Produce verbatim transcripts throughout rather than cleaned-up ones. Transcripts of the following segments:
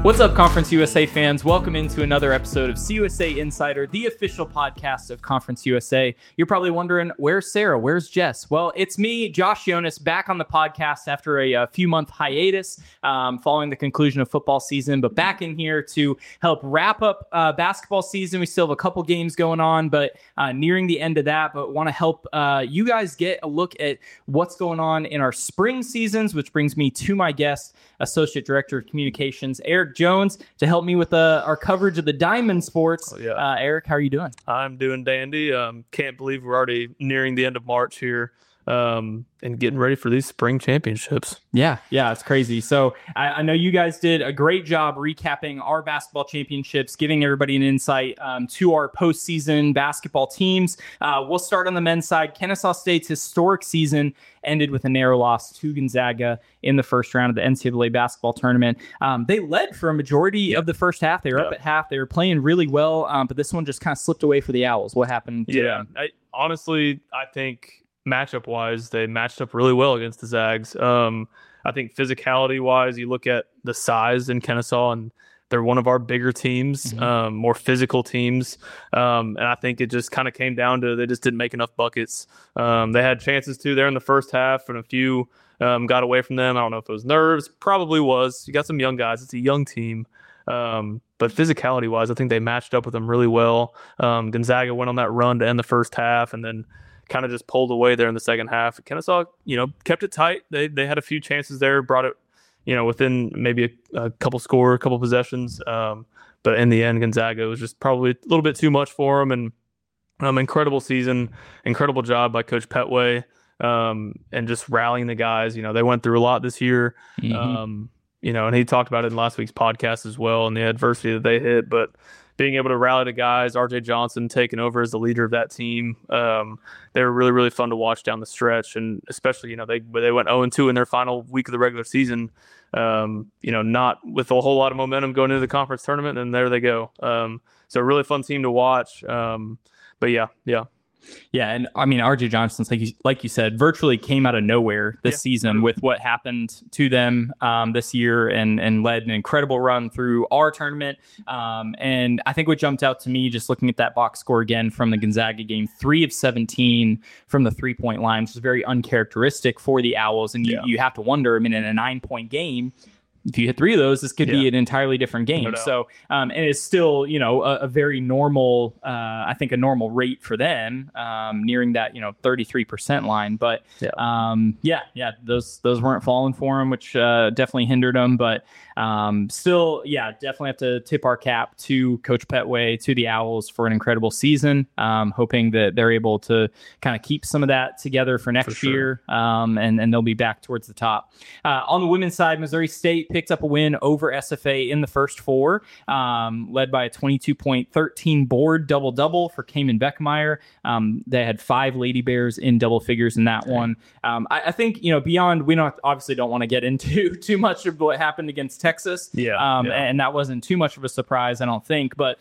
What's up, Conference U S A fans? Welcome into another episode of C U S A Insider, the official podcast of Conference U S A. You're probably wondering, where's Sarah? Where's Jess? Well, it's me, Josh Jonas, back on the podcast after a, a few month hiatus um, following the conclusion of football season, but back in here to help wrap up uh, basketball season. We still have a couple games going on, but uh, nearing the end of that, but want to help uh, you guys get a look at what's going on in our spring seasons, which brings me to my guest, Associate Director of Communications, Eric Jones, to help me with uh, our coverage of the Diamond Sports. Oh, yeah. uh, Eric, how are you doing? I'm doing dandy. Um, can't believe we're already nearing the end of March here um, and getting ready for these spring championships. Yeah, yeah, it's crazy. So I, I know you guys did a great job recapping our basketball championships, giving everybody an insight um, to our postseason basketball teams. Uh, we'll start on the men's side. Kennesaw State's historic season ended with a narrow loss to Gonzaga in the first round of the N C double A basketball tournament. Um, they led for a majority yeah. of the first half. They were yeah. up at half. They were playing really well, um, but this one just kind of slipped away for the Owls. What happened? To yeah, I, honestly, I think matchup-wise, they matched up really well against the Zags. Um, I think physicality-wise, you look at the size in Kennesaw, and they're one of our bigger teams, mm-hmm. um, more physical teams. Um, and I think it just kind of came down to they just didn't make enough buckets. Um, they had chances to there in the first half, and a few um, got away from them. I don't know if it was nerves. Probably was. You got some young guys. It's a young team. Um, but physicality-wise, I think they matched up with them really well. Um, Gonzaga went on that run to end the first half, and then kind of just pulled away there in the second half. Kennesaw, you know, kept it tight. They they had a few chances there, brought it, you know, within maybe a, a couple score, a couple possessions. Um, but in the end, Gonzaga was just probably a little bit too much for them. And um, incredible season, incredible job by Coach Petway, um, and just rallying the guys. You know, they went through a lot this year. Mm-hmm. Um, you know, and he talked about it in last week's podcast as well, and the adversity that they hit. But being able to rally the guys, R J Johnson taking over as the leader of that team, um, they were really, really fun to watch down the stretch. And especially, you know, they they went oh and two in their final week of the regular season, um, you know, not with a whole lot of momentum going into the conference tournament, and there they go. Um, so a really fun team to watch. Um, but, yeah, yeah. Yeah, and I mean, R J Johnson's, like you, like you said, virtually came out of nowhere this yeah. season with what happened to them um, this year, and and led an incredible run through our tournament. Um, and I think what jumped out to me, just looking at that box score again from the Gonzaga game, three of seventeen from the three-point line, which is very uncharacteristic for the Owls. And you, yeah. you have to wonder, I mean, in a nine-point game, if you hit three of those, this could yeah. be an entirely different game. No so, um, and it's still, you know, a, a very normal, uh, I think a normal rate for them, um, nearing that, you know, thirty-three percent line. But yeah, um, yeah, yeah, those, those weren't falling for them, which uh, definitely hindered them. But um, still, yeah, definitely have to tip our cap to Coach Petway, to the Owls for an incredible season. Um, hoping that they're able to kind of keep some of that together for next for sure. year. Um, and, and they'll be back towards the top. Uh, on the women's side, Missouri State picked up a win over S F A in the first four, um, led by a twenty-two point thirteen board double-double for Cayman Beckmeyer. Um, they had five Lady Bears in double figures in that okay. one. Um, I, I think, you know, beyond, we don't obviously don't want to get into too much of what happened against Texas. Yeah, um, yeah. And that wasn't too much of a surprise, I don't think. But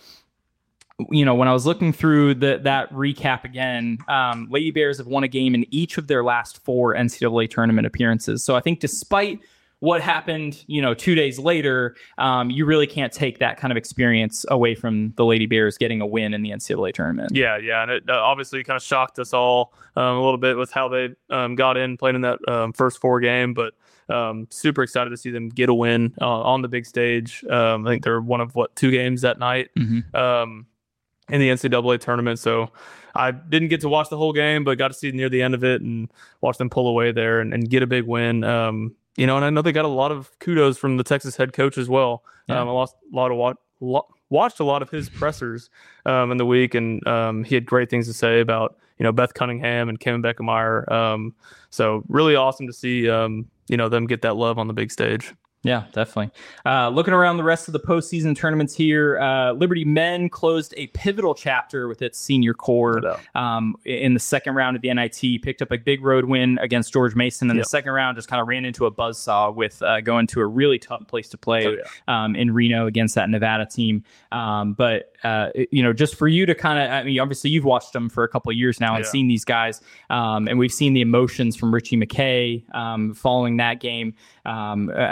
you know, when I was looking through the, that recap again, um, Lady Bears have won a game in each of their last four N C double A tournament appearances. So I think despite what happened, you know, two days later, um, you really can't take that kind of experience away from the Lady Bears getting a win in the N C double A tournament. Yeah, yeah, and it uh, obviously kind of shocked us all um, a little bit with how they um, got in, played in that um, first four game, but um, super excited to see them get a win uh, on the big stage. Um, I think they're one of, what, two games that night mm-hmm. um, in the N C double A tournament, so I didn't get to watch the whole game, but got to see near the end of it and watch them pull away there and, and get a big win. Um, You know, and I know they got a lot of kudos from the Texas head coach as well. Yeah. Um, I lost a lot of wa- lo- watched a lot of his pressers um, in the week, and um, he had great things to say about, you know, Beth Cunningham and Kim Beckemeyer. Um, so really awesome to see, um, you know, them get that love on the big stage. Yeah, definitely. Uh, looking around the rest of the postseason tournaments here, uh, Liberty men closed a pivotal chapter with its senior core um, in the second round of the N I T, picked up a big road win against George Mason in yep. the second round, just kind of ran into a buzzsaw with uh, going to a really tough place to play oh, yeah. um, in Reno against that Nevada team. Um, but, uh, you know, just for you to kind of, I mean, obviously you've watched them for a couple of years now and yeah. seen these guys, um, and we've seen the emotions from Richie McKay um, following that game. Um, I mean,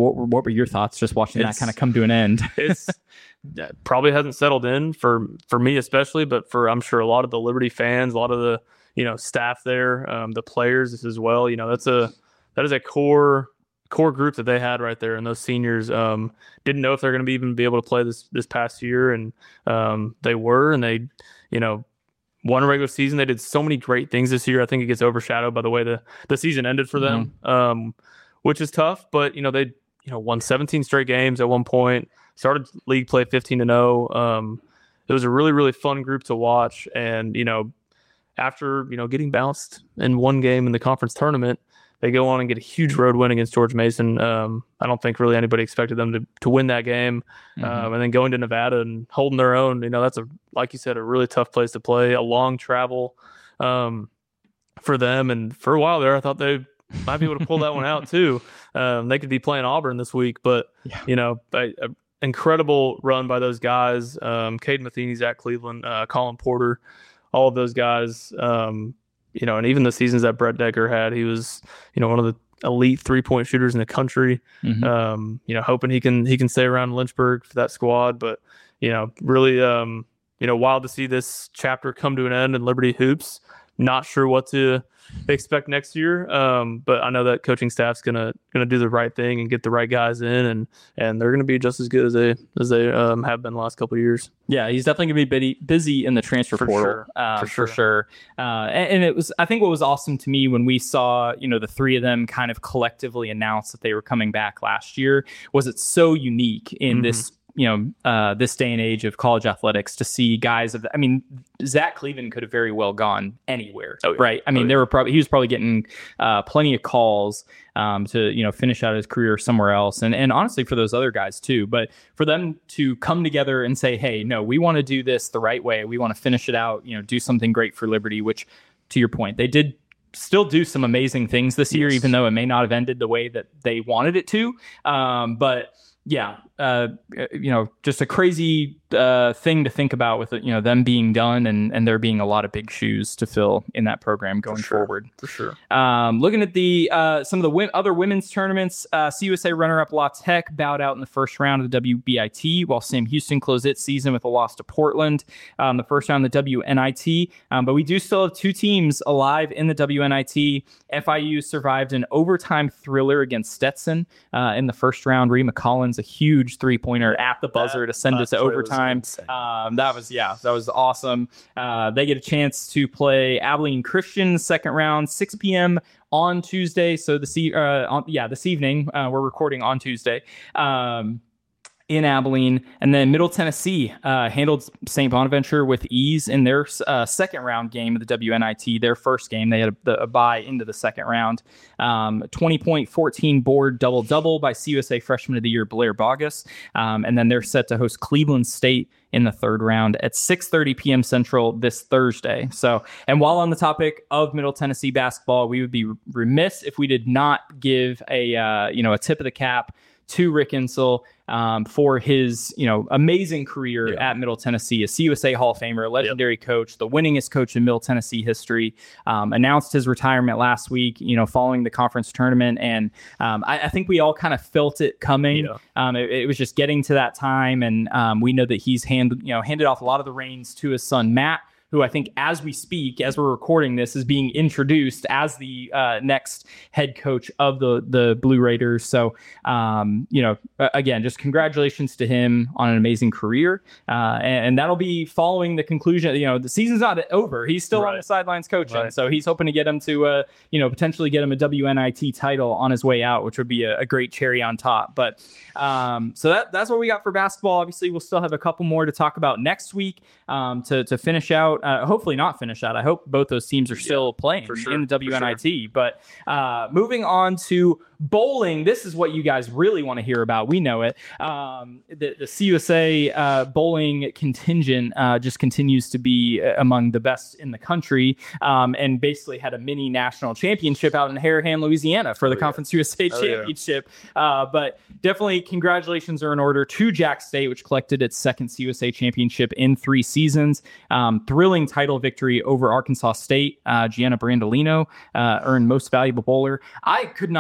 what were, what were your thoughts just watching It's- that kind of come to an end? It's that probably hasn't settled in for for me especially, but for I'm sure a lot of the Liberty fans, a lot of the you know staff there, um, the players as well. You know, that's a that is a core core group that they had right there, and those seniors um, didn't know if they're going to be even be able to play this this past year, and um, they were, and they you know won a regular season. They did so many great things this year. I think it gets overshadowed by the way the the season ended for them, mm-hmm. um, which is tough. But you know they you know won seventeen straight games at one point. Started league play fifteen and oh. Um, it was a really, really fun group to watch. And, you know, after, you know, getting bounced in one game in the conference tournament, they go on and get a huge road win against George Mason. Um, I don't think really anybody expected them to, to win that game. Mm-hmm. Um, and then going to Nevada and holding their own, you know, that's a, like you said, a really tough place to play, a long travel um, for them. And for a while there, I thought they might be able to pull that one out too. Um, they could be playing Auburn this week, but, yeah. you know, I, I incredible run by those guys. Um, Caden Matheny, Zach Cleveland, uh, Colin Porter, all of those guys. Um, you know, and even the seasons that Brett Decker had, he was, you know, one of the elite three point shooters in the country. Mm-hmm. Um, you know, hoping he can he can stay around Lynchburg for that squad. But you know, really, um, you know, wild to see this chapter come to an end in Liberty hoops. Not sure what to expect next year, um, but I know that coaching staff's gonna gonna do the right thing and get the right guys in, and and they're gonna be just as good as they as they um, have been the last couple of years. Yeah, he's definitely gonna be busy, busy in the transfer for portal sure. Uh, for sure. For sure. Uh, and, and it was, I think, what was awesome to me when we saw, you know, the three of them kind of collectively announce that they were coming back last year was it's so unique in mm-hmm. this. You know, uh, this day and age of college athletics to see guys of, the, I mean, Zach Cleveland could have very well gone anywhere, oh, yeah. right? I mean, oh, yeah. there were probably, he was probably getting uh, plenty of calls um, to, you know, finish out his career somewhere else. And, and honestly, for those other guys too, but for them to come together and say, hey, no, we want to do this the right way. We want to finish it out, you know, do something great for Liberty, which to your point, they did still do some amazing things this year, yes. even though it may not have ended the way that they wanted it to. Um, but Yeah, uh, you know, just a crazy uh, thing to think about with, you know, them being done and, and there being a lot of big shoes to fill in that program going for sure, forward. For sure. Um, looking at the uh, some of the win- other women's tournaments, uh, C U S A runner-up La Tech bowed out in the first round of the W B I T, while Sam Houston closed its season with a loss to Portland um, the first round of the W N I T. Um, but we do still have two teams alive in the W N I T. F I U survived an overtime thriller against Stetson uh, in the first round. Rima Collins, a huge three-pointer at the buzzer that, to send us to overtime. Um, that was, yeah, that was awesome. Uh, they get a chance to play Abilene Christian second round, six p.m. on Tuesday. So this, e- uh, on, yeah, this evening, uh, we're recording on Tuesday. Um, in Abilene, and then Middle Tennessee uh, handled Saint Bonaventure with ease in their uh, second round game of the W N I T. Their first game, they had a, a bye into the second round. Um, twenty point, fourteen board double double by C U S A Freshman of the Year Blair Bogus, um, and then they're set to host Cleveland State in the third round at six thirty p.m. Central this Thursday. So, and while on the topic of Middle Tennessee basketball, we would be remiss if we did not give a uh, you know a tip of the cap to Rick Insell um, for his, you know, amazing career yeah. at Middle Tennessee, a C U S A Hall of Famer, a legendary yep. coach, the winningest coach in Middle Tennessee history, um, announced his retirement last week, you know, following the conference tournament. And um, I, I think we all kind of felt it coming. Yeah. Um, it, it was just getting to that time. And um, we know that he's handed, you know, handed off a lot of the reins to his son, Matt, who I think as we speak, as we're recording this, is being introduced as the uh, next head coach of the the Blue Raiders. So, um, you know, again, just congratulations to him on an amazing career. Uh, and, and that'll be following the conclusion. You know, the season's not over. He's still right. on the sidelines coaching. Right. So he's hoping to get him to, uh, you know, potentially get him a W N I T title on his way out, which would be a, a great cherry on top. But um, so that that's what we got for basketball. Obviously, we'll still have a couple more to talk about next week um, to, to finish out. Uh, hopefully not finish out. I hope both those teams are still yeah, playing sure, in the W N I T. Sure. But uh, moving on to bowling, this is what you guys really want to hear about. We know it. Um, the, the C U S A uh, bowling contingent uh, just continues to be among the best in the country, um, and basically had a mini national championship out in Harahan, Louisiana for the oh, Conference yeah. U S A oh, championship. Yeah. Uh, but definitely congratulations are in order to Jack State, which collected its second C U S A championship in three seasons. Um, thrilling title victory over Arkansas State. Uh, Gianna Brandolino uh, earned Most Valuable Bowler. I could not believe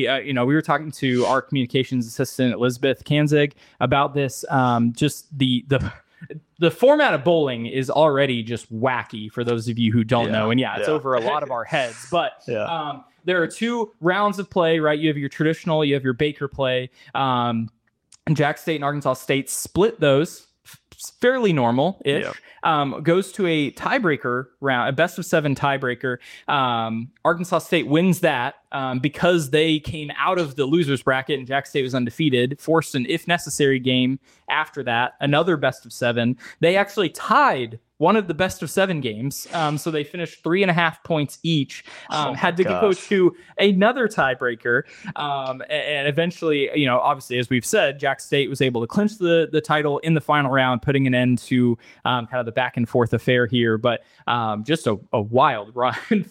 we, uh, you know, we were talking to our communications assistant, Elizabeth Kanzig, about this. Um, just the the the format of bowling is already just wacky for those of you who don't Yeah, know. And yeah, it's yeah. over a lot of our heads. But Yeah. um, there are two rounds of play, right? You have your traditional, you have your Baker play. Um, and Jack State and Arkansas State split those fairly normal-ish. Yeah. Um, goes to a tiebreaker round, a best of seven tiebreaker. Um, Arkansas State wins that um, because they came out of the losers bracket and Jack State was undefeated, forced an if necessary game after that, another best of seven. They actually tied one of the best of seven games. Um, so they finished three and a half points each, um, Oh had to gosh. go to another tiebreaker. Um, and, and eventually, you know, obviously, as we've said, Jack State was able to clinch the, the title in the final round, putting an end to um, kind of the back and forth affair here. But um, just a, a wild run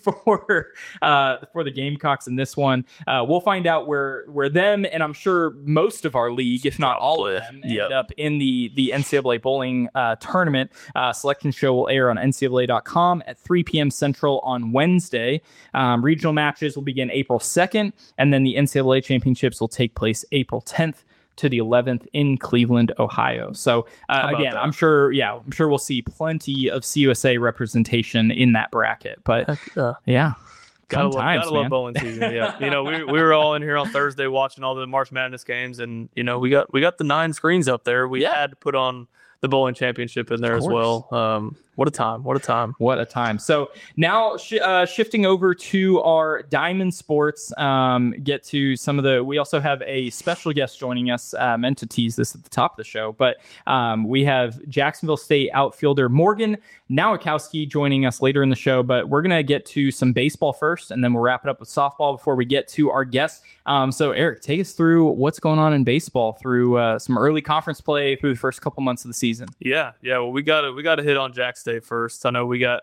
for uh, for the Gamecocks in this one. Uh, we'll find out where where them, and I'm sure most of our league, if not all of them, Yep. end up in the, the N C double A bowling uh, tournament. Uh, selection show will air on N C double A dot com at three p.m. Central on Wednesday. Um, regional matches will begin April second, and then the N C double A championships will take place April tenth to the eleventh in Cleveland, Ohio. So uh, How about again, that? I'm sure, yeah, I'm sure we'll see plenty of C U S A representation in that bracket. But Uh, yeah, Gotta, fun love, times, gotta man. love bowling season. Yeah, you know, we we were all in here on Thursday watching all the March Madness games, and you know, we got we got the nine screens up there. We Yeah. had to put on the bowling championship in there Of as well. Um, what a time! What a time! What a time. So now sh- uh, shifting over to our Diamond Sports, um, get to some of the, we also have a special guest joining us. I meant to tease this at the top of the show, but um, we have Jacksonville State outfielder Morgan Nowakowski joining us later in the show, but we're going to get to some baseball first, and then we'll wrap it up with softball before we get to our guests. Um, so Eric, take us through what's going on in baseball through uh, some early conference play through the first couple months of the season. Yeah, yeah. Well, we got to we got to hit on Jack State first. I know we got.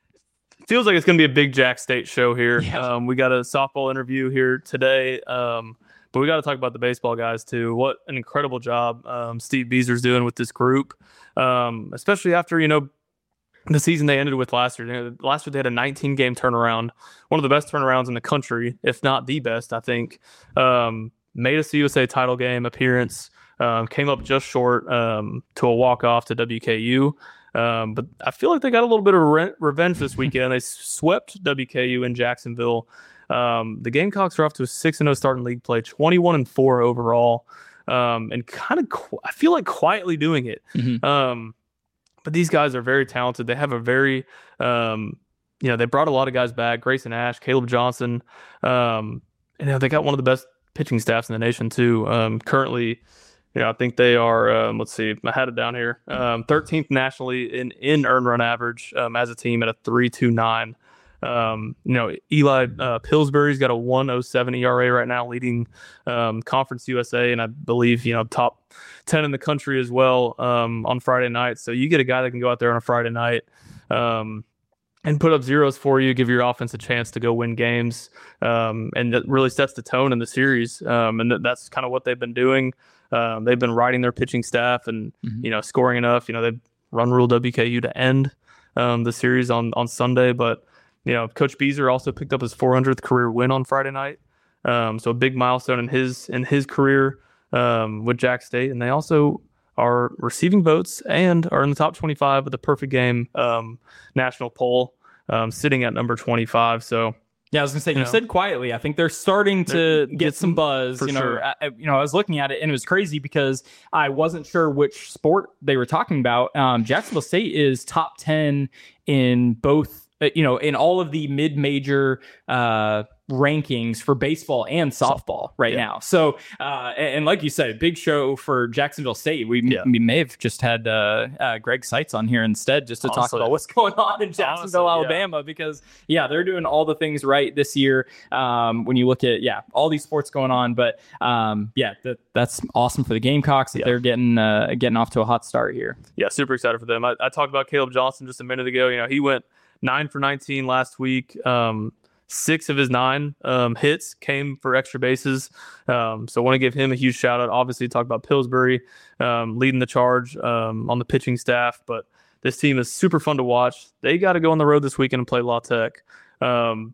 Feels like it's going to be a big Jack State show here. Yeah. Um, we got a softball interview here today, um, but we got to talk about the baseball guys too. What an incredible job um, Steve Beezer's doing with this group, um, especially after you know the season they ended with last year. You know, last year they had a nineteen game turnaround, one of the best turnarounds in the country, if not the best, I think. Um, made a C U S A title game appearance, um, came up just short um, to a walk off to W K U. Um, but I feel like they got a little bit of re- revenge this weekend. They swept W K U in Jacksonville. Um, the Gamecocks are off to a six and oh start in league play, twenty-one and four overall, um, and kind of qu- I feel like quietly doing it. Mm-hmm. Um, but these guys are very talented. They have a very, um, you know, they brought a lot of guys back. Grayson Ash, Caleb Johnson. Um, you know, they got one of the best pitching staffs in the nation too. Um, currently. Yeah, I think they are, um, let's see, I had it down here, um, thirteenth nationally in, in earned run average um, as a team at a three two nine. Um, you know, Eli uh, Pillsbury's got a one oh seven E R A right now, leading um, Conference U S A, and I believe, you know, top ten in the country as well um, on Friday night. So you get a guy that can go out there on a Friday night um, and put up zeros for you, give your offense a chance to go win games, um, and that really sets the tone in the series. Um, and th- that's kind of what they've been doing. Um, they've been riding their pitching staff and, Mhm. you know, scoring enough. You know, they run rule W K U to end um, the series on, on Sunday. But, you know, Coach Beezer also picked up his four hundredth career win on Friday night. Um, so a big milestone in his in his career um, with Jack State. And they also are receiving votes and are in the top twenty-five with the Perfect Game um, national poll, um, sitting at number twenty-five. So, Yeah, I was gonna say, you, You know. said quietly. I think they're starting to They're get getting- some buzz. for You know, sure. I, I- you know, I was looking at it and it was crazy because I wasn't sure which sport they were talking about. Um, Jacksonville State is top ten in both. uh, You know, in all of the mid-major uh, rankings for baseball and softball right Yeah. now. So, uh, and, and like you said, big show for Jacksonville State. We, Yeah. we may have just had uh, uh, Greg Seitz on here instead just to talk Honestly. about what's going on in Jacksonville, Honestly, yeah. Alabama, because yeah, they're doing all the things right this year. Um, when you look at yeah, all these sports going on, but um, yeah, that that's awesome for the Gamecocks that Yeah. they're getting uh, getting off to a hot start here. yeah, super excited for them. I, I talked about Caleb Johnson just a minute ago. You know, he went nine for nineteen last week. Um, six of his nine um, hits came for extra bases. Um, so I want to give him a huge shout out. Obviously, talk about Pillsbury um, leading the charge um, on the pitching staff, but this team is super fun to watch. They got to go on the road this weekend and play La Tech. Um,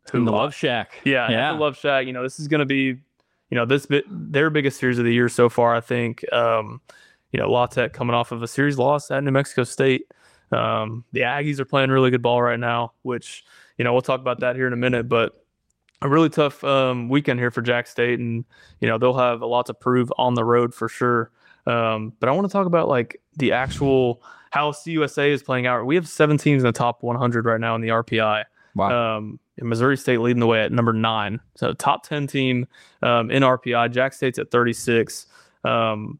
who In the uh, Love Shack. Yeah, Yeah. at the Love Shack. You know, this is going to be, you know, this bit their biggest series of the year so far. I think. Um, you know, La Tech coming off of a series loss at New Mexico State. Um, the Aggies are playing really good ball right now, which, you know, we'll talk about that here in a minute. But a really tough um, weekend here for Jack State, and you know they'll have a lot to prove on the road for sure. Um, but I want to talk about like the actual how C U S A is playing out. We have seven teams in the top one hundred right now in the R P I. Wow. Um, and Missouri State leading the way at number nine. So top ten team um, in R P I. Jack State's at thirty-six. Um,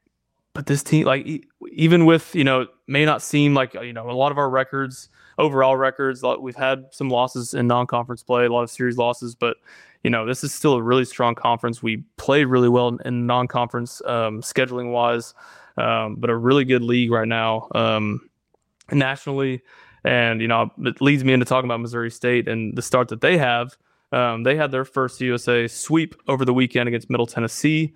but this team, like e- even with, you know, may not seem like, you know, a lot of our records, overall records, we've had some losses in non-conference play, a lot of series losses, but, you know, this is still a really strong conference. We played really well in, in non-conference um, scheduling wise, um, but a really good league right now um, nationally. And, you know, it leads me into talking about Missouri State and the start that they have. Um, they had their first U S A sweep over the weekend against Middle Tennessee.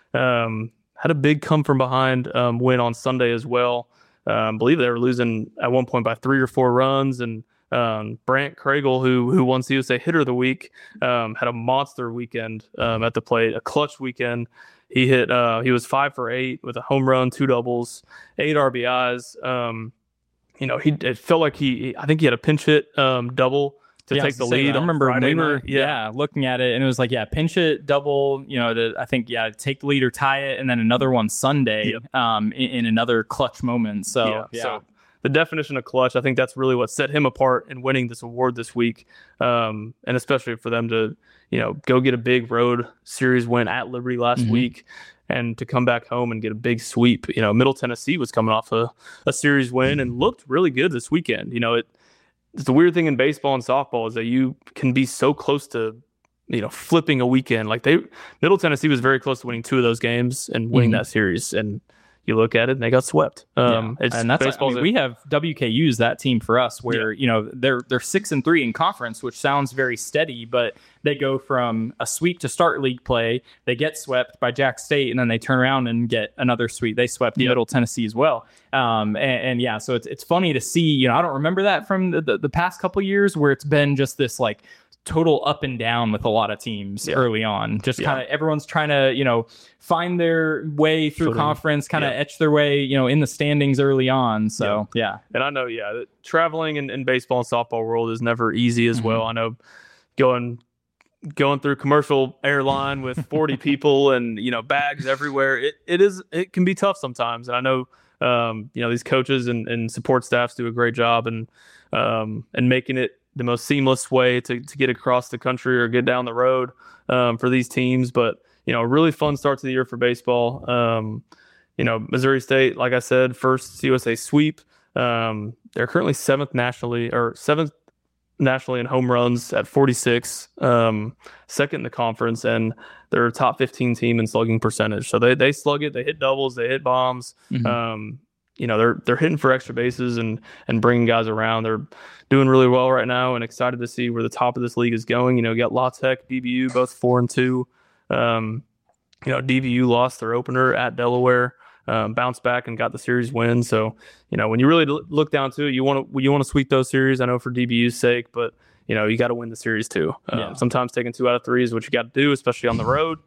Um, had a big come from behind um, win on Sunday as well. Um, I believe they were losing at one point by three or four runs. And um, Brant Kragel, who who won C U S A Hitter of the Week, um, had a monster weekend um, at the plate, a clutch weekend. He hit. Uh, he was five for eight with a home run, two doubles, eight R B Is. Um, you know, he it felt like he. I think he had a pinch hit um, double to yeah, take the say, lead. I remember Friday we were night. yeah. Yeah. looking at it, and it was like yeah, pinch it, double. You know, the, I think yeah, take the lead or tie it, and then another one Sunday Yep. um, in, in another clutch moment. So yeah, yeah. So the definition of clutch, I think that's really what set him apart in winning this award this week, um, and especially for them to you know go get a big road series win at Liberty last Mhm. week. And to come back home and get a big sweep. You know, Middle Tennessee was coming off a, a series win and looked really good this weekend. You know, it it's the weird thing in baseball and softball is that you can be so close to, you know, flipping a weekend. Like they Middle Tennessee was very close to winning two of those games and winning Mhm. that series. And you look at it and they got swept. Um, yeah. it's and that's I baseball's mean, a- we have W K U's that team for us where you know they're they're six and three in conference, which sounds very steady, but they go from a sweep to start league play, they get swept by Jack State, and then they turn around and get another sweep. They swept Yep. Middle Tennessee as well. Um, and, and yeah, so it's it's funny to see. You know, I don't remember that from the, the, the past couple years where it's been just this like total up and down with a lot of teams Yeah. early on. Just Yeah. kind of everyone's trying to, you know, find their way through Footing. conference, kind of Yeah. etch their way, you know, in the standings early on. So, yeah. And I know, yeah, that traveling in, in baseball and softball world is never easy as Mhm. well. I know going going through commercial airline with forty people and, you know, bags everywhere. It it is it can be tough sometimes. And I know um, you know, these coaches and, and support staffs do a great job and um and making it the most seamless way to, to get across the country or get down the road um, for these teams. But, you know, a really fun start to the year for baseball. Um, you know, Missouri State, like I said, first C U S A sweep. Um, they're currently seventh nationally or seventh nationally in home runs at forty-six, um, second in the conference, and they're a top fifteen team in slugging percentage. So they they slug it, they hit doubles, they hit bombs. Mhm. Um, you know, they're they're hitting for extra bases and and bringing guys around. They're doing really well right now, and excited to see where the top of this league is going. You know, you got La Tech, D B U, both four and two. Um, you know, D B U lost their opener at Delaware. Um, bounced back and got the series win. So, you know, when you really look down to it, you want to you want to sweep those series. I know for D B U's sake, but you know you got to win the series too. Um, Yeah. Sometimes taking two out of three is what you got to do, especially on the road.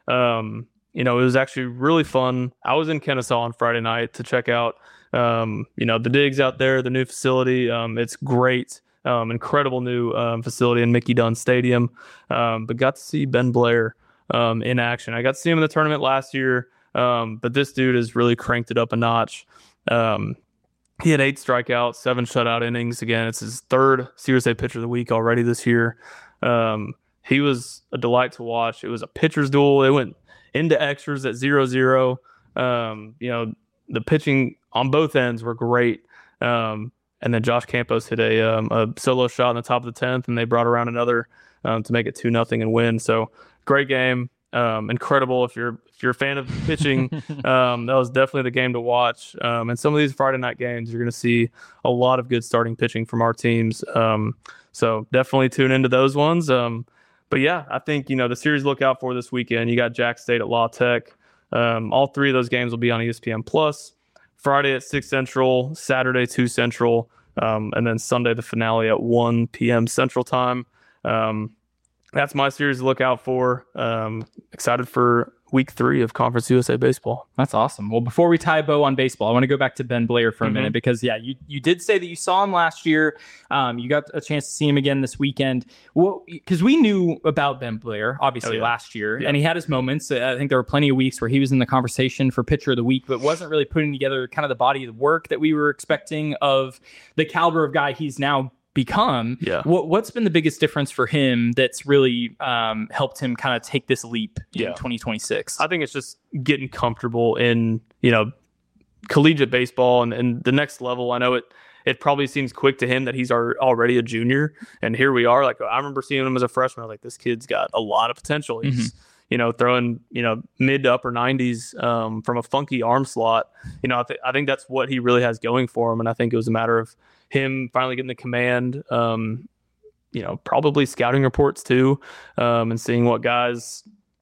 Um, you know, it was actually really fun. I was in Kennesaw on Friday night to check out, um, you know, the digs out there, the new facility. Um, it's great, um, incredible new um, facility in Mickey Dunn Stadium. Um, but got to see Ben Blair um, in action. I got to see him in the tournament last year. Um, but this dude has really cranked it up a notch. Um, he had eight strikeouts, seven shutout innings. Again, it's his third C U S A Pitcher of the Week already this year. Um, he was a delight to watch. It was a pitcher's duel. It went into extras at zero zero. Um, you know, the pitching on both ends were great. Um, and then Josh Campos hit a, um, a solo shot in the top of the tenth, and they brought around another um, to make it two nothing and win. So great game. Um, incredible if you're if you're a fan of pitching. um, that was definitely the game to watch. Um, and some of these Friday night games, you're going to see a lot of good starting pitching from our teams. Um, so definitely tune into those ones. Um, but yeah, I think you know the series to look out for this weekend. You got Jack State at La Tech. Um, all three of those games will be on E S P N Plus. Friday at six Central, Saturday two Central, um, and then Sunday the finale at one p.m. Central Time. um, that's my series to look out for. Um, excited for week three of Conference U S A Baseball. That's awesome. Well, before we tie a bow on baseball, I want to go back to Ben Blair for a Mm-hmm. minute because, yeah, you, you did say that you saw him last year. Um, you got a chance to see him again this weekend. Well, because we knew about Ben Blair, obviously, Oh, yeah. last year, Yeah. and he had his moments. I think there were plenty of weeks where he was in the conversation for pitcher of the week, but wasn't really putting together kind of the body of the work that we were expecting of the caliber of guy he's now become. Yeah. What, what's been the biggest difference for him that's really um, helped him kind of take this leap in Yeah. twenty twenty-six? I think it's just getting comfortable in, you know, collegiate baseball and, and the next level. I know it it probably seems quick to him that he's ar- already a junior, and here we are. Like, I remember seeing him as a freshman. I was like, this kid's got a lot of potential. He's Mm-hmm. you know, throwing, you know, mid to upper nineties um, from a funky arm slot. You know, I, th- I think that's what he really has going for him. And I think it was a matter of him finally getting the command, um, you know, probably scouting reports too, um, and seeing what guys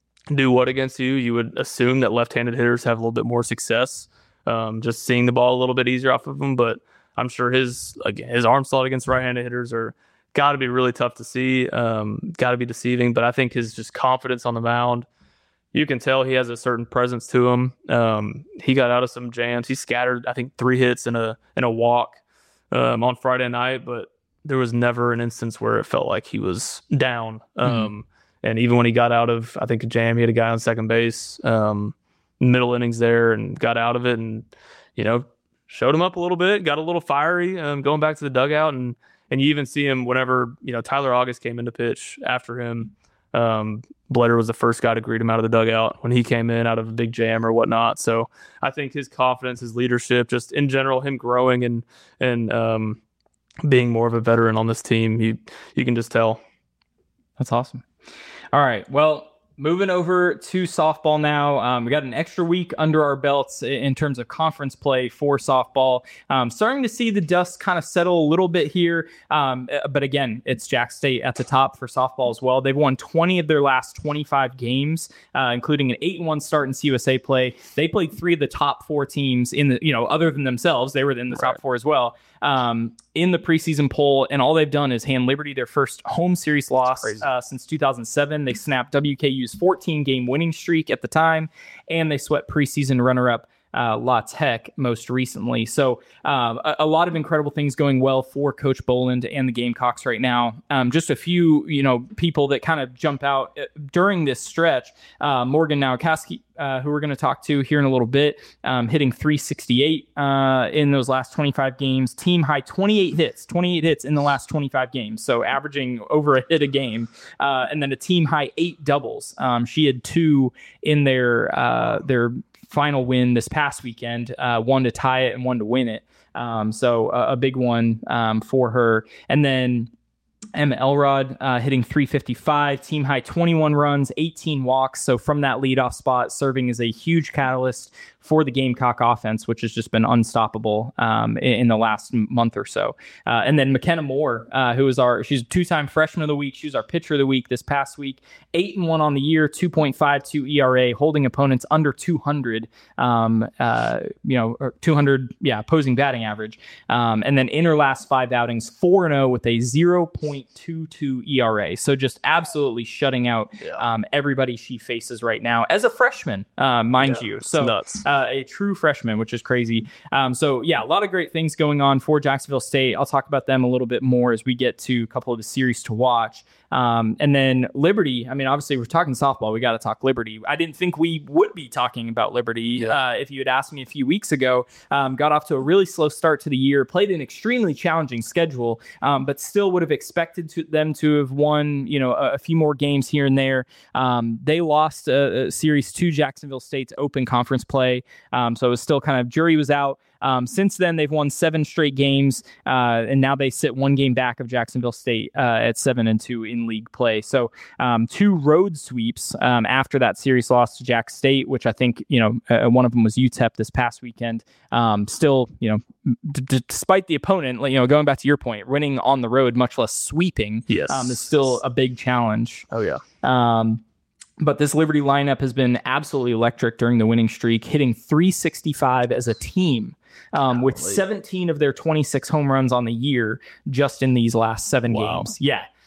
do what against you. You would assume that left-handed hitters have a little bit more success, um, just seeing the ball a little bit easier off of them. But I'm sure his, again, his arm slot against right-handed hitters are got to be really tough to see, um, got to be deceiving. But I think his just confidence on the mound, you can tell he has a certain presence to him. Um, he got out of some jams. He scattered, I think, three hits and a and a walk um, on Friday night, but there was never an instance where it felt like he was down. Um, Mm-hmm. And even when he got out of, I think, a jam, he had a guy on second base, um, middle innings there, and got out of it, and you know, showed him up a little bit, got a little fiery, um, going back to the dugout, and and you even see him whenever, you know, Tyler August came in to pitch after him. Um, Blair was the first guy to greet him out of the dugout when he came in out of a big jam or whatnot. So I think his confidence, his leadership, just in general, him growing and and um, being more of a veteran on this team, you you can just tell. That's awesome. All right. Well, moving over to softball now. Um, we got an extra week under our belts in terms of conference play for softball. Um, starting to see the dust kind of settle a little bit here. Um, but again, it's Jack State at the top for softball as well. They've won twenty of their last twenty-five games, uh, including an eight and one start in C U S A play. They played three of the top four teams in the, you know, other than themselves. They were in the top Right. four as well. Um, in the preseason poll, and all they've done is hand Liberty their first home series loss uh, since two thousand seven. They snapped W K U's fourteen game winning streak at the time, and they swept preseason runner-up uh, La Tech most recently. So um, a, a lot of incredible things going well for Coach Boland and the Gamecocks right now. Um, just a few, you know, people that kind of jump out uh, during this stretch. Uh, Morgan Nowakowski, uh, who we're going to talk to here in a little bit, um, hitting three sixty-eight uh, in those last twenty-five games. Team high twenty-eight hits, twenty-eight hits in the last twenty-five games. So averaging over a hit a game. Uh, and then a team high eight doubles. Um, she had two in their uh, their final win this past weekend, uh, one to tie it and one to win it. Um, so a, a big one um, for her. And then Emma Elrod uh, hitting three fifty-five, team high twenty-one runs, eighteen walks. So from that leadoff spot, serving as a huge catalyst for the Gamecock offense, which has just been unstoppable um, in, in the last month or so. Uh, and then McKenna Moore, uh, who is our, she's a two-time freshman of the week. She was our pitcher of the week this past week, eight and one on the year, two point five two E R A, holding opponents under two hundred, um, uh, you know, or two hundred, yeah, opposing batting average. Um, and then in her last five outings, four and oh with a zero point two two E R A. So just absolutely shutting out Yeah. um, everybody she faces right now as a freshman, uh, mind Yeah, you. it's So nuts. Uh, a true freshman, which is crazy. Um, so yeah, a lot of great things going on for Jacksonville State. I'll talk about them a little bit more as we get to a couple of the series to watch. Um, and then Liberty, I mean, obviously we're talking softball. We got to talk Liberty. I didn't think we would be talking about Liberty Yeah. uh, if you had asked me a few weeks ago. Um, got off to a really slow start to the year, played an extremely challenging schedule, um, but still would have expected to, them to have won, you know, a, a few more games here and there. Um, they lost a, a series to Jacksonville State's open conference play. Um, so it was still kind of jury was out. Um, since then, they've won seven straight games, uh, and now they sit one game back of Jacksonville State uh, at seven and two in league play. So um, two road sweeps um, after that series loss to Jack State, which I think, you know, uh, one of them was U T E P this past weekend. Um, still, you know, d- d- despite the opponent, you know, going back to your point, winning on the road, much less sweeping, Yes. um, is still a big challenge. Oh, yeah. Um, But this Liberty lineup has been absolutely electric during the winning streak, hitting three sixty-five as a team, um, with Golly. seventeen of their twenty-six home runs on the year just in these last seven Wow. games. Yeah.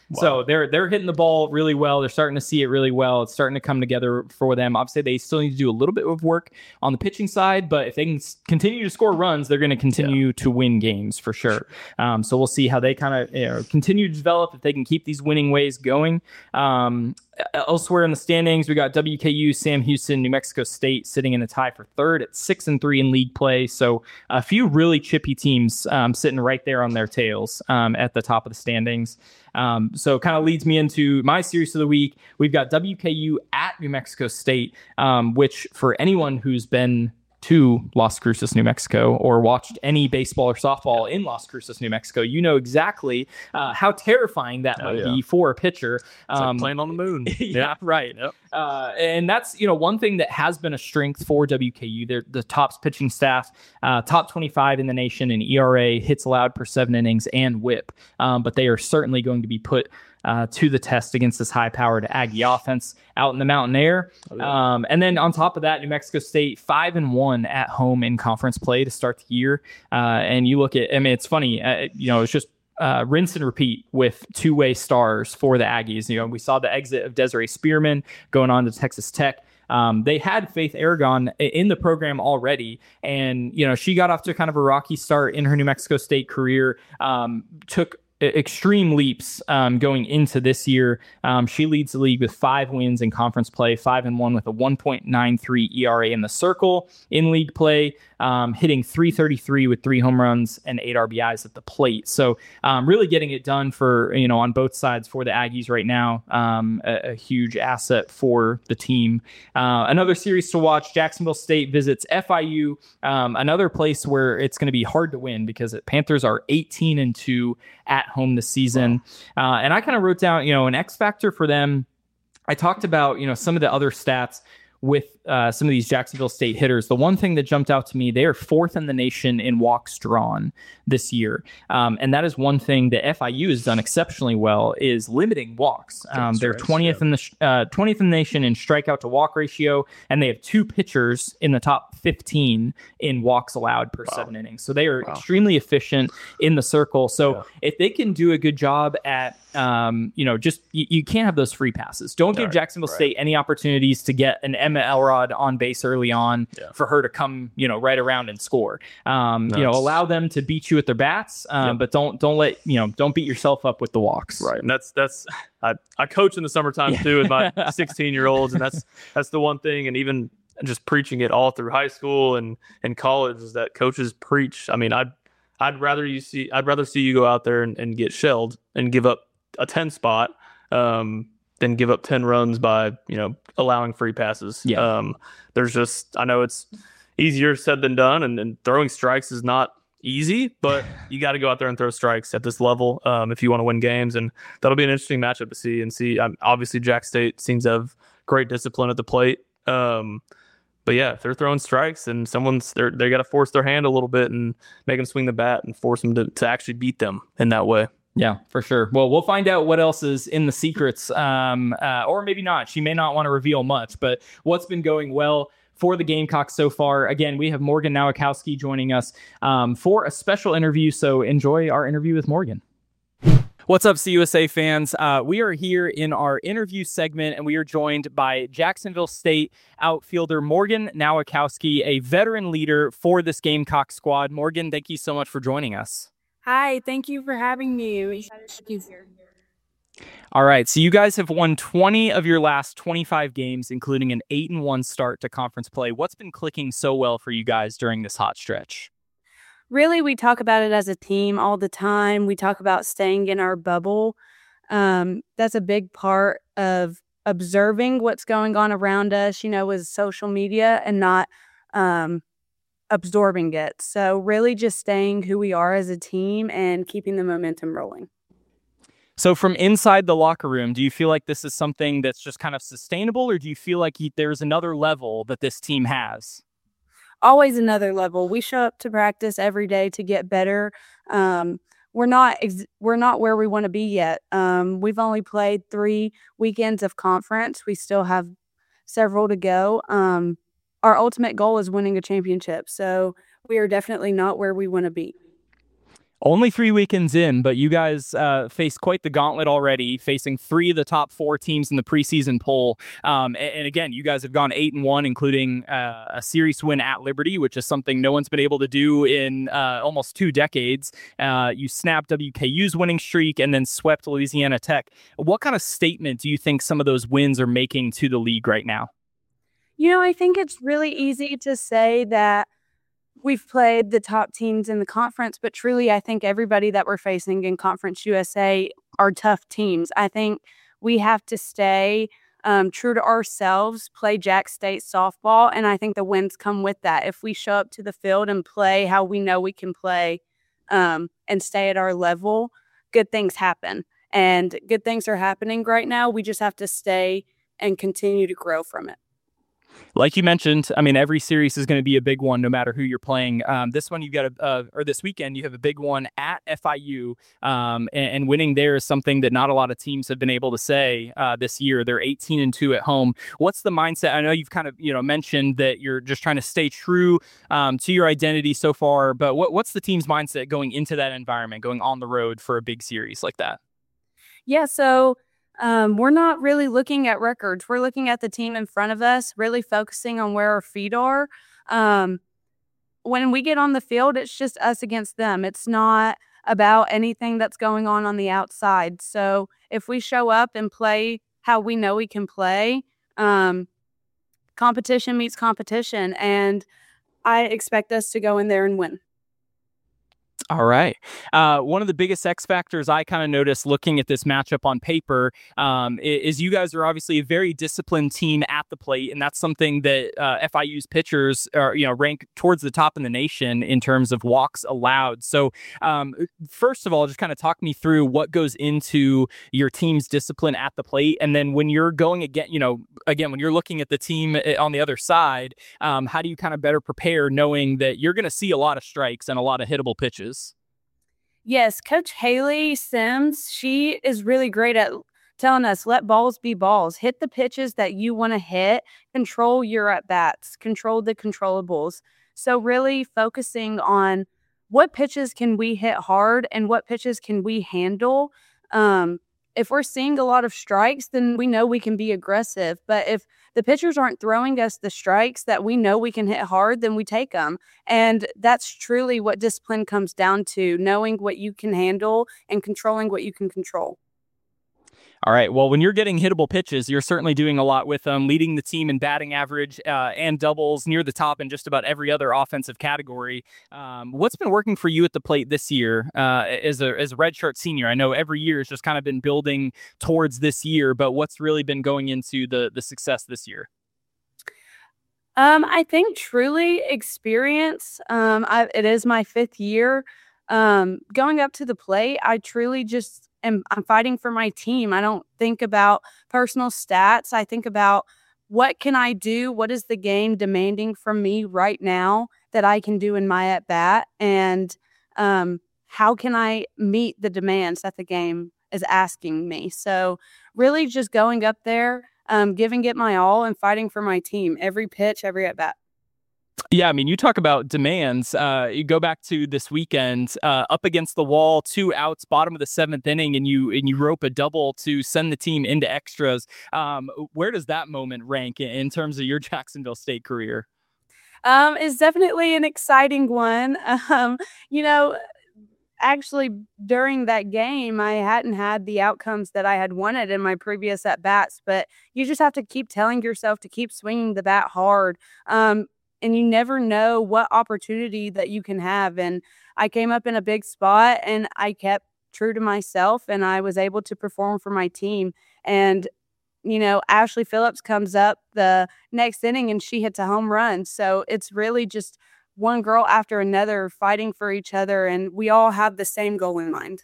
Wow. So they're they're hitting the ball really well. They're starting to see it really well. It's starting to come together for them. Obviously, they still need to do a little bit of work on the pitching side, but if they can continue to score runs, they're going to continue yeah. to win games for sure. Um, so we'll see how they kind of you know, continue to develop, if they can keep these winning ways going. Um, Elsewhere in the standings, we got W K U, Sam Houston, New Mexico State sitting in a tie for third at six and three in league play. So a few really chippy teams um, sitting right there on their tails um, at the top of the standings. Um, so kind of leads me into my series of the week. We've got W K U at New Mexico State, um, which for anyone who's been to Las Cruces, New Mexico, or watched any baseball or softball in Las Cruces, New Mexico, you know exactly uh, how terrifying that oh, might yeah. be for a pitcher. It's um, like playing on the moon. yeah, yeah, right. Yep. Uh, and that's, you know, one thing that has been a strength for W K U. They're the top pitching staff, uh, top twenty-five in the nation in E R A, hits allowed per seven innings, and whip. Um, but they are certainly going to be put Uh, to the test against this high-powered Aggie offense out in the mountain air. Oh, yeah. um, and then on top of that, New Mexico State five and one at home in conference play to start the year. Uh, and you look at, I mean, it's funny, uh, you know, it's just uh, rinse and repeat with two-way stars for the Aggies. You know, we saw the exit of Desiree Spearman going on to Texas Tech. Um, they had Faith Aragon in the program already, and you know she got off to kind of a rocky start in her New Mexico State career. Um, took extreme leaps um, going into this year. Um, she leads the league with five wins in conference play, five and one with a one point nine three E R A in the circle in league play, um, hitting three thirty-three with three home runs and eight R B Is at the plate. So um, really getting it done for, you know, on both sides for the Aggies right now. Um, a, a huge asset for the team. Uh, another series to watch, Jacksonville State visits F I U, um, another place where it's going to be hard to win because the Panthers are eighteen and two at home this season. Wow. Uh, and I kind of wrote down, you know, an X factor for them. I talked about, you know, some of the other stats with uh, some of these Jacksonville State hitters. The one thing that jumped out to me, they are fourth in the nation in walks drawn this year. Um, and that is one thing that F I U has done exceptionally well, is limiting walks. Um, they're twentieth yeah. in the uh, twentieth in the nation in strikeout to walk ratio, and they have two pitchers in the top fifteen in walks allowed per wow. seven innings. So they are wow. extremely efficient in the circle. So yeah. if they can do a good job at, um, you know, just you, you can't have those free passes. Don't give right. Jacksonville right. State any opportunities to get an Emma Elrod on base early on yeah. for her to come, you know, right around and score. Um, nice. You know, allow them to beat you with their bats, um, yep. but don't don't let you know don't beat yourself up with the walks. Right, and that's that's I, I coach in the summertime yeah. too with my sixteen year olds, and that's that's the one thing, and even just preaching it all through high school and and college is that coaches preach. I mean, I'd I'd rather you see I'd rather see you go out there and, and get shelled and give up a ten spot. Um, Then give up ten runs by, you know, allowing free passes. Yeah. Um, there's just, I know it's easier said than done, and, and throwing strikes is not easy, but you got to go out there and throw strikes at this level um, if you want to win games, and that'll be an interesting matchup to see. And see, um, obviously, Jack State seems to have great discipline at the plate. Um, but yeah, if they're throwing strikes and someone's they're they got to force their hand a little bit and make them swing the bat and force them to, to actually beat them in that way. Yeah, for sure. Well, we'll find out what else is in the secrets, um, uh, or maybe not. She may not want to reveal much, but what's been going well for the Gamecocks so far. Again, we have Morgan Nowakowski joining us um, for a special interview, so enjoy our interview with Morgan. What's up, C U S A fans? Uh, we are here in our interview segment, and we are joined by Jacksonville State outfielder Morgan Nowakowski, a veteran leader for this Gamecock squad. Morgan, thank you so much for joining us. Hi, thank you for having me. All right, so you guys have won twenty of your last twenty-five games, including an eight and one start to conference play. What's been clicking so well for you guys during this hot stretch? Really, we talk about it as a team all the time. We talk about staying in our bubble. Um, that's a big part of observing what's going on around us, you know, with social media and not um, absorbing it. So really just staying who we are as a team and keeping the momentum rolling. So from inside the locker room, do you feel like this is something that's just kind of sustainable, or do you feel like there's another level that this team has? Always another level. We show up to practice every day to get better. Um, we're not ex- we're not where we want to be yet. Um, we've only played three weekends of conference. We still have several to go. Um, our ultimate goal is winning a championship. So we are definitely not where we want to be. Only three weekends in, but you guys uh, faced quite the gauntlet already, facing three of the top four teams in the preseason poll. Um, and, and again, you guys have gone eight and one, including uh, a series win at Liberty, which is something no one's been able to do in uh, almost two decades. Uh, you snapped W K U's winning streak and then swept Louisiana Tech. What kind of statement do you think some of those wins are making to the league right now? You know, I think it's really easy to say that we've played the top teams in the conference, but truly, I think everybody that we're facing in Conference U S A are tough teams. I think we have to stay um, true to ourselves, play Jack State softball, and I think the wins come with that. If we show up to the field and play how we know we can play um, and stay at our level, good things happen. And good things are happening right now. We just have to stay and continue to grow from it. Like you mentioned, I mean, every series is going to be a big one, no matter who you're playing. Um, this one, you've got a, uh, or this weekend, you have a big one at F I U, um, and, and winning there is something that not a lot of teams have been able to say uh, this year. They're eighteen and two at home. What's the mindset? I know you've kind of, you know, mentioned that you're just trying to stay true um, to your identity so far, but what, what's the team's mindset going into that environment, going on the road for a big series like that? Yeah, so Um, we're not really looking at records. We're looking at the team in front of us, really focusing on where our feet are. Um, when we get on the field, it's just us against them. It's not about anything that's going on on the outside. So if we show up and play how we know we can play, um, competition meets competition, and I expect us to go in there and win. All right. Uh, one of the biggest X factors I kind of noticed looking at this matchup on paper um, is you guys are obviously a very disciplined team at the plate, and that's something that uh, F I U's pitchers are, you know, rank towards the top in the nation in terms of walks allowed. So, um, first of all, just kind of talk me through what goes into your team's discipline at the plate, and then when you're going again, you know, again when you're looking at the team on the other side, um, how do you kind of better prepare, knowing that you're going to see a lot of strikes and a lot of hittable pitches? Yes, Coach Haley Sims, she is really great at telling us, let balls be balls. Hit the pitches that you want to hit. Control your at-bats. Control the controllables. So really focusing on what pitches can we hit hard and what pitches can we handle. Um, if we're seeing a lot of strikes, then we know we can be aggressive. But if the pitchers aren't throwing us the strikes that we know we can hit hard, then we take them. And that's truly what discipline comes down to, knowing what you can handle and controlling what you can control. All right. Well, when you're getting hittable pitches, you're certainly doing a lot with them, leading the team in batting average uh, and doubles, near the top in just about every other offensive category. Um, what's been working for you at the plate this year uh, as a as a redshirt senior? I know every year has just kind of been building towards this year, but what's really been going into the the success this year? Um, I think truly experience. Um, I, it is my fifth year. Um, going up to the plate, I truly just am I'm fighting for my team. I don't think about personal stats. I think about what can I do? What is the game demanding from me right now that I can do in my at bat? And um, how can I meet the demands that the game is asking me? So really just going up there, um, giving it my all and fighting for my team. Every pitch, every at bat. Yeah, I mean, you talk about demands. Uh, you go back to this weekend, uh, up against the wall, two outs, bottom of the seventh inning, and you and you rope a double to send the team into extras. Um, where does that moment rank in, in terms of your Jacksonville State career? Um, it's definitely an exciting one. Um, you know, actually, during that game, I hadn't had the outcomes that I had wanted in my previous at bats, but you just have to keep telling yourself to keep swinging the bat hard. Um, And you never know what opportunity that you can have. And I came up in a big spot and I kept true to myself and I was able to perform for my team. And, you know, Ashley Phillips comes up the next inning and she hits a home run. So it's really just one girl after another fighting for each other. And we all have the same goal in mind.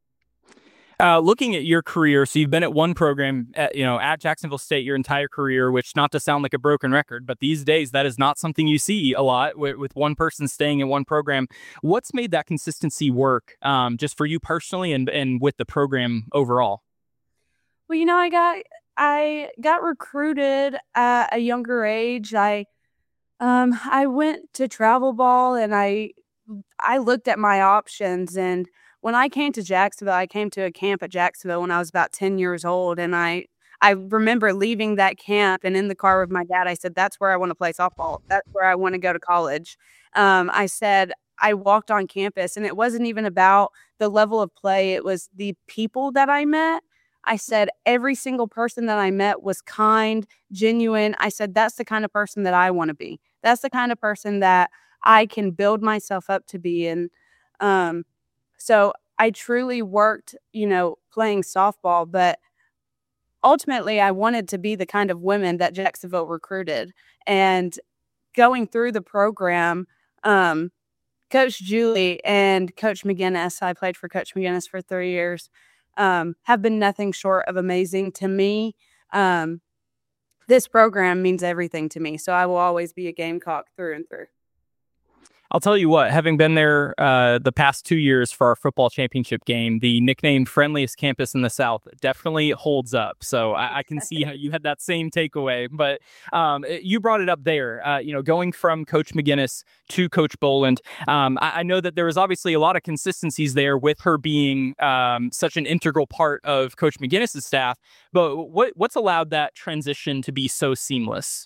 Uh, looking at your career, so you've been at one program, at, you know, at Jacksonville State your entire career, which, not to sound like a broken record, but these days that is not something you see a lot with, with one person staying in one program. What's made that consistency work, um, just for you personally and and with the program overall? Well, you know, I got I got recruited at a younger age. I um I went to travel ball and I I looked at my options, and when I came to Jacksonville, I came to a camp at Jacksonville when I was about ten years old, and I I remember leaving that camp, and in the car with my dad, I said, "That's where I want to play softball. That's where I want to go to college." Um, I said I walked on campus, and it wasn't even about the level of play. It was the people that I met. I said every single person that I met was kind, genuine. I said, that's the kind of person that I want to be. That's the kind of person that I can build myself up to be. And um, so I truly worked, you know, playing softball, but ultimately I wanted to be the kind of women that Jacksonville recruited. And going through the program, um, Coach Julie and Coach McGinnis, I played for Coach McGinnis for three years, um, have been nothing short of amazing to me. Um, this program means everything to me, so I will always be a Gamecock through and through. I'll tell you what, having been there uh, the past two years for our football championship game, the nickname friendliest campus in the South definitely holds up. So I, I can see how you had that same takeaway. But um, you brought it up there, uh, you know, going from Coach McGinnis to Coach Boland. Um, I, I know that there was obviously a lot of consistencies there with her being um, such an integral part of Coach McGinnis's staff. But what what's allowed that transition to be so seamless?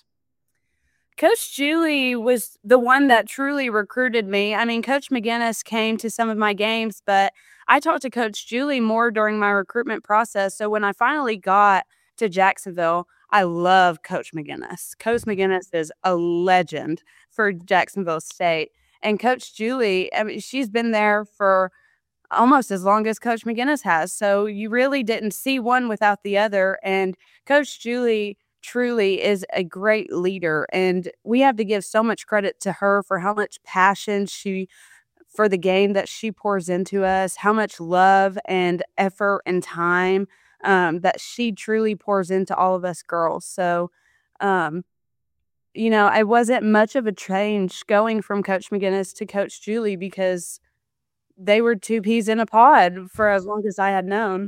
Coach Julie was the one that truly recruited me. I mean, Coach McGinnis came to some of my games, but I talked to Coach Julie more during my recruitment process. So when I finally got to Jacksonville, I love Coach McGinnis. Coach McGinnis is a legend for Jacksonville State. And Coach Julie, I mean, she's been there for almost as long as Coach McGinnis has. So you really didn't see one without the other. And Coach Julie truly is a great leader, and we have to give so much credit to her for how much passion she for the game that she pours into us, how much love and effort and time um, that she truly pours into all of us girls. So, um, you know, it wasn't much of a change going from Coach McGinnis to Coach Julie because they were two peas in a pod for as long as I had known.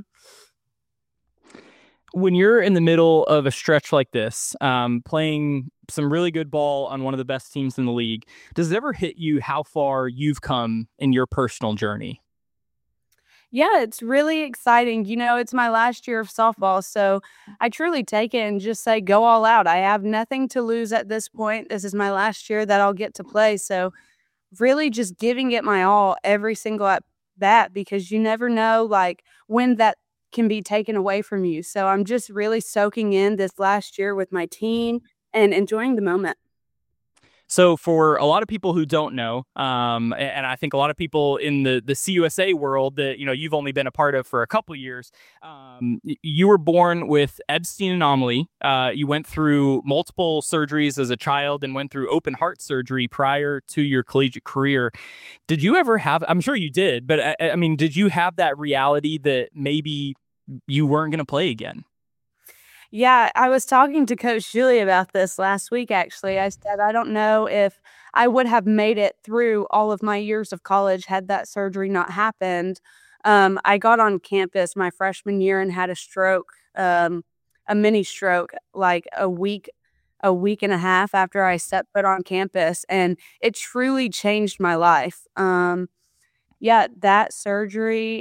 When you're in the middle of a stretch like this, um, playing some really good ball on one of the best teams in the league, does it ever hit you how far you've come in your personal journey? Yeah, it's really exciting. You know, it's my last year of softball, so I truly take it and just say, go all out. I have nothing to lose at this point. This is my last year that I'll get to play. So really just giving it my all every single at bat, because you never know, like, when that can be taken away from you. So I'm just really soaking in this last year with my team and enjoying the moment. So for a lot of people who don't know, um, and I think a lot of people in the, the C U S A world that, you know, you've only been a part of for a couple of years, um, you were born with Ebstein anomaly. Uh, you went through multiple surgeries as a child and went through open heart surgery prior to your collegiate career. Did you ever have, I'm sure you did, but I, I mean, did you have that reality that maybe you weren't going to play again? Yeah, I was talking to Coach Julie about this last week, actually. I said, I don't know if I would have made it through all of my years of college had that surgery not happened. Um, I got on campus my freshman year and had a stroke, um, a mini stroke, like a week, a week and a half after I stepped foot on campus. And it truly changed my life. Um, yeah, that surgery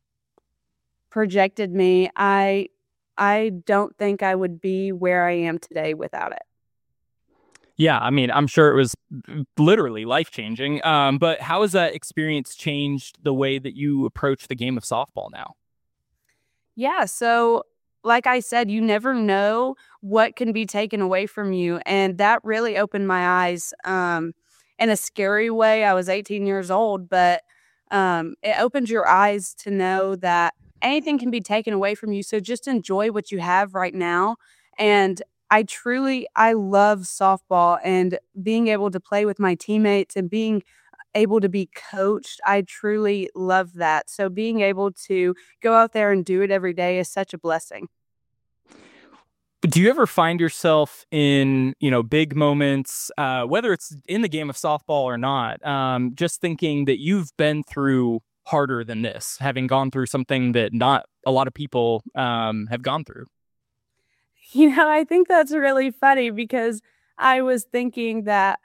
projected me. I I don't think I would be where I am today without it. Yeah, I mean, I'm sure it was literally life-changing. Um, but how has that experience changed the way that you approach the game of softball now? Yeah, so like I said, you never know what can be taken away from you. And that really opened my eyes um, in a scary way. I was eighteen years old, but um, it opened your eyes to know that anything can be taken away from you. So just enjoy what you have right now. And I truly, I love softball and being able to play with my teammates and being able to be coached. I truly love that. So being able to go out there and do it every day is such a blessing. Do you ever find yourself in, you know, big moments, uh, whether it's in the game of softball or not, um, just thinking that you've been through harder than this, having gone through something that not a lot of people um, have gone through? You know, I think that's really funny because I was thinking that,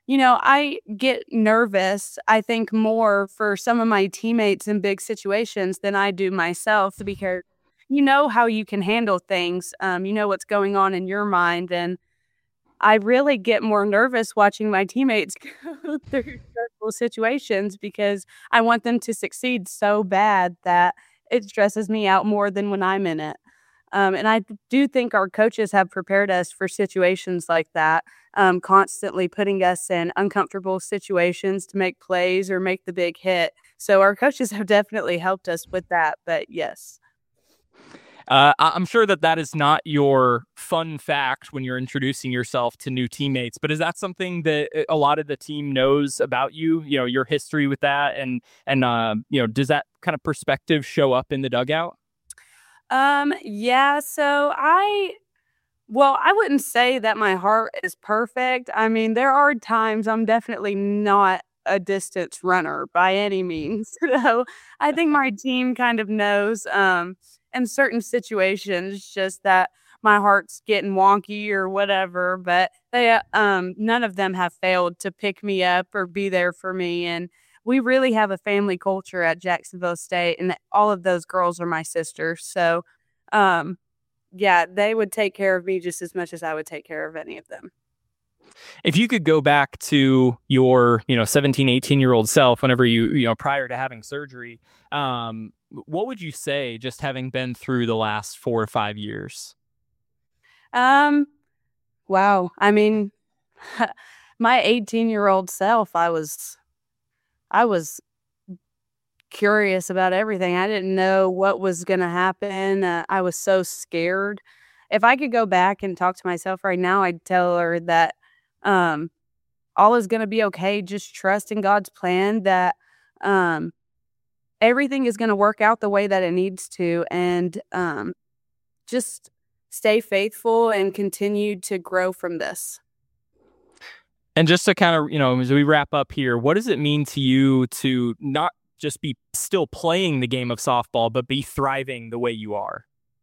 you know, I get nervous, I think, more for some of my teammates in big situations than I do myself, because you know how you can handle things. Um, you know what's going on in your mind. And I really get more nervous watching my teammates go through stressful situations because I want them to succeed so bad that it stresses me out more than when I'm in it. Um, and I do think our coaches have prepared us for situations like that, um, constantly putting us in uncomfortable situations to make plays or make the big hit. So our coaches have definitely helped us with that. But yes. Uh, I- I'm sure that that is not your fun fact when you're introducing yourself to new teammates, but is that something that a lot of the team knows about you? You know, your history with that, and and uh, you know, does that kind of perspective show up in the dugout? Um, yeah, so I well, I wouldn't say that my heart is perfect. I mean, there are times I'm definitely not a distance runner by any means. So I think my team kind of knows um in certain situations just that my heart's getting wonky or whatever, but they uh, um none of them have failed to pick me up or be there for me. And we really have a family culture at Jacksonville State, and all of those girls are my sisters. So um yeah, they would take care of me just as much as I would take care of any of them. If you could go back to your, you know, seventeen, eighteen year old self, whenever you, you know, prior to having surgery, um, what would you say, just having been through the last four or five years? Um, wow. I mean, my eighteen-year-old self, I was I was curious about everything. I didn't know what was going to happen. Uh, I was so scared. If I could go back and talk to myself right now, I'd tell her that um all is going to be okay. Just trust in God's plan, that um everything is going to work out the way that it needs to, and um just stay faithful and continue to grow from this. And just to kind of, you know, as we wrap up here, what does it mean to you to not just be still playing the game of softball, but be thriving the way you are?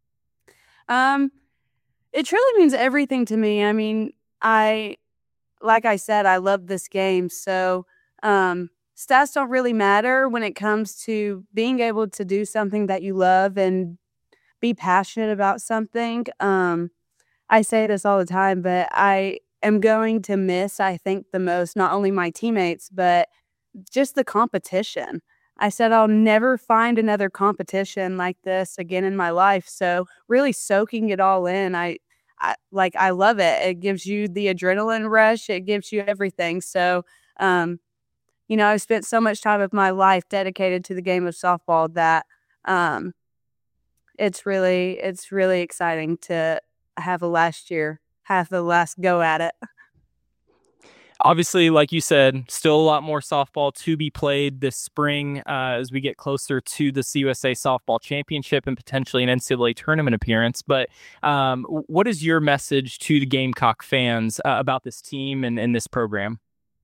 Um, it truly means everything to me. I mean, I, like I said, I love this game. So, um, stats don't really matter when it comes to being able to do something that you love and be passionate about something. Um, I say this all the time, but I am going to miss, I think, the most, not only my teammates, but just the competition. I said I'll never find another competition like this again in my life. So really soaking it all in, I, I like I love it. It gives you the adrenaline rush. It gives you everything. So, um, you know, I've spent so much time of my life dedicated to the game of softball that um, it's really it's really exciting to have a last year, have the last go at it. Obviously, like you said, still a lot more softball to be played this spring uh, as we get closer to the C U S A Softball Championship and potentially an N C double A tournament appearance. But um, what is your message to the Gamecock fans uh, about this team and, and this program?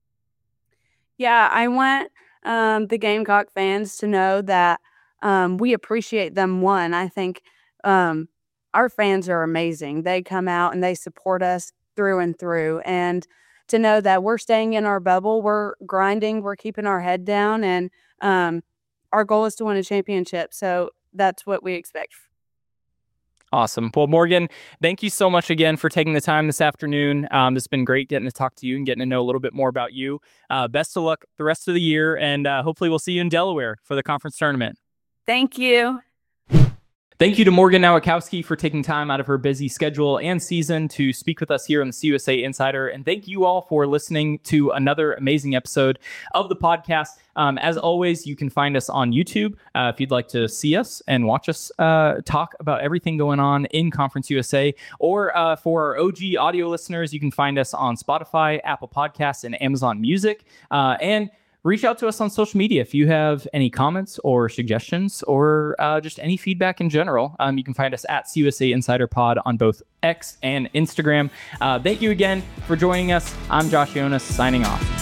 Yeah, I want um, the Gamecock fans to know that um, we appreciate them. One, I think um, our fans are amazing. They come out and they support us through and through. And to know that we're staying in our bubble, we're grinding, we're keeping our head down, and um, our goal is to win a championship. So that's what we expect. Awesome. Well, Morgan, thank you so much again for taking the time this afternoon. Um, it's been great getting to talk to you and getting to know a little bit more about you. Uh, best of luck the rest of the year, and uh, hopefully we'll see you in Delaware for the conference tournament. Thank you. Thank you to Morgan Nowakowski for taking time out of her busy schedule and season to speak with us here on the C U S A Insider. And thank you all for listening to another amazing episode of the podcast. Um, as always, you can find us on YouTube uh, if you'd like to see us and watch us uh, talk about everything going on in Conference U S A. Or uh, for our O G audio listeners, you can find us on Spotify, Apple Podcasts, and Amazon Music. Uh, and reach out to us on social media if you have any comments or suggestions or uh, just any feedback in general. Um, you can find us at C U S A Insider Pod on both X and Instagram. Uh, thank you again for joining us. I'm Josh Jonas, signing off.